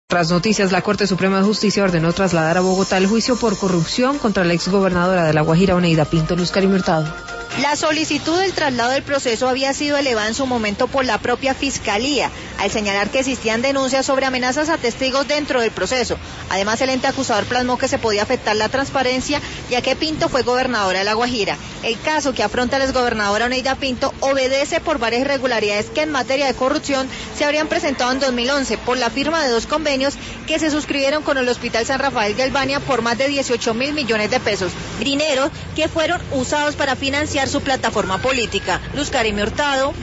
Tras noticias, la Corte Suprema de Justicia ordenó trasladar a Bogotá el juicio por corrupción contra la exgobernadora de La Guajira, Oneida Pinto. Luz Karim Hurtado. La solicitud del traslado del proceso había sido elevada en su momento por la propia Fiscalía, al señalar que existían denuncias sobre amenazas a testigos dentro del proceso. Además, el ente acusador plasmó que se podía afectar la transparencia, ya que Pinto fue gobernadora de La Guajira. El caso que afronta la exgobernadora Oneida Pinto obedece por varias irregularidades que en materia de corrupción se habrían presentado en 2011 por la firma de 2 convenios que se suscribieron con el Hospital San Rafael de Albania por más de 18.000 millones de pesos, dinero que fueron usados para financiar su plataforma política. Luz Karim Hurtado.